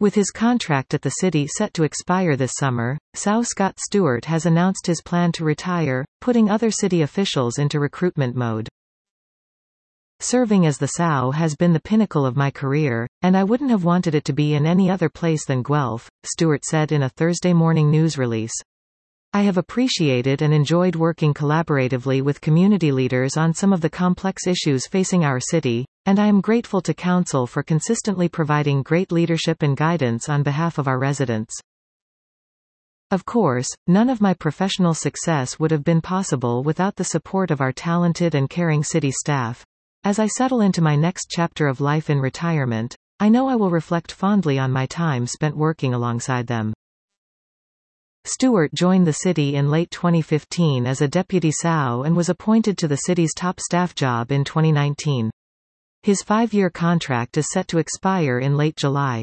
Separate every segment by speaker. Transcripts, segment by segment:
Speaker 1: With his contract at the city set to expire this summer, SAO Scott Stewart has announced his plan to retire, putting other city officials into recruitment mode. Serving as the SAO has been the pinnacle of my career, and I wouldn't have wanted it to be in any other place than Guelph, Stewart said in a Thursday morning news release. I have appreciated and enjoyed working collaboratively with community leaders on some of the complex issues facing our city, and I am grateful to Council for consistently providing great leadership and guidance on behalf of our residents. Of course, none of my professional success would have been possible without the support of our talented and caring city staff. As I settle into my next chapter of life in retirement, I know I will reflect fondly on my time spent working alongside them. Stewart joined the city in late 2015 as a deputy SAO and was appointed to the city's top staff job in 2019. His 5-year contract is set to expire in late July.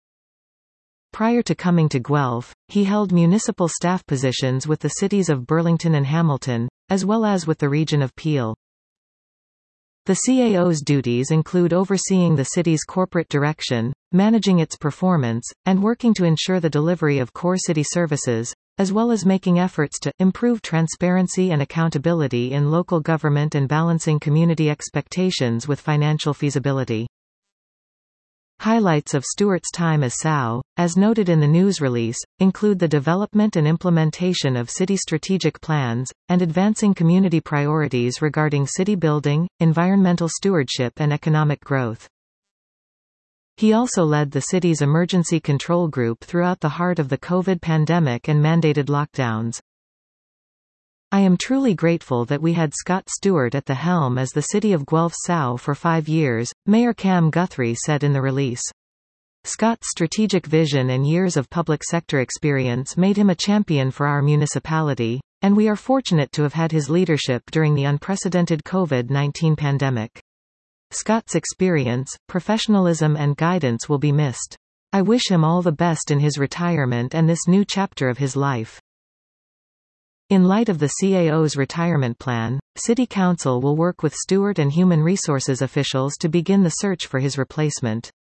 Speaker 1: Prior to coming to Guelph, he held municipal staff positions with the cities of Burlington and Hamilton, as well as with the region of Peel. The CAO's duties include overseeing the city's corporate direction, managing its performance, and working to ensure the delivery of core city services, as well as making efforts to improve transparency and accountability in local government and balancing community expectations with financial feasibility. Highlights of Stewart's time as SAO, as noted in the news release, include the development and implementation of city strategic plans, and advancing community priorities regarding city building, environmental stewardship and economic growth. He also led the city's emergency control group throughout the heart of the COVID pandemic and mandated lockdowns. I am truly grateful that we had Scott Stewart at the helm as the City of Guelph SAO for 5 years, Mayor Cam Guthrie said in the release. Scott's strategic vision and years of public sector experience made him a champion for our municipality, and we are fortunate to have had his leadership during the unprecedented COVID-19 pandemic. Scott's experience, professionalism and guidance will be missed. I wish him all the best in his retirement and this new chapter of his life. In light of the CAO's retirement plan, City Council will work with Stewart and human resources officials to begin the search for his replacement.